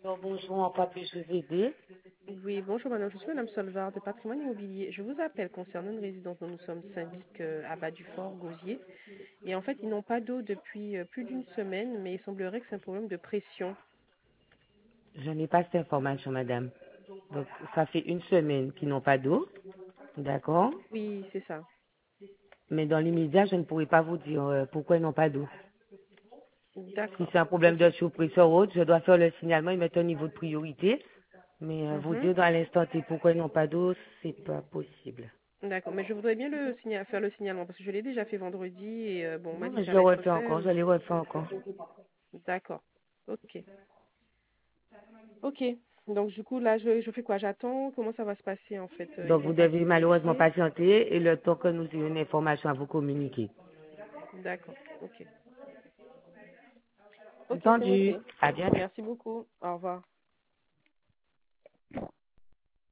Bonjour, en quoi puis-je vous aider? Oui, bonjour madame, je suis madame Solvar de Patrimoine Immobilier. Je vous appelle concernant une résidence dont nous sommes syndic à Bas du Fort, Gosier. Et en fait, ils n'ont pas d'eau depuis plus d'une semaine, mais il semblerait que c'est un problème de pression. Je n'ai pas cette information, madame. Donc, ça fait une semaine qu'ils n'ont pas d'eau, d'accord? Oui, c'est ça. Mais dans l'immédiat, je ne pourrais pas vous dire pourquoi ils n'ont pas d'eau. Si D'accord. c'est un problème Ok. de surpression ou autre, je dois faire le signalement et mettre un niveau de priorité. Mais vous Mhm. dire dans l'instant T pourquoi ils n'ont pas d'eau, c'est pas possible. D'accord, mais je voudrais bien faire le signalement parce que je l'ai déjà fait vendredi et bon, on m'a Non, dit que mais je ça le allait être refais fait. encore, je les refais encore. D'accord. Ok. Ok. Donc du coup, là, je fais quoi? J'attends. Comment ça va se passer en fait? Ils Donc, vont vous passer devez les malheureusement huissiers? patienter et le temps que nous ayons une information à vous communiquer. D'accord. Ok. Ok, c'est Entendu. noté. À bientôt. Merci beaucoup. Au revoir.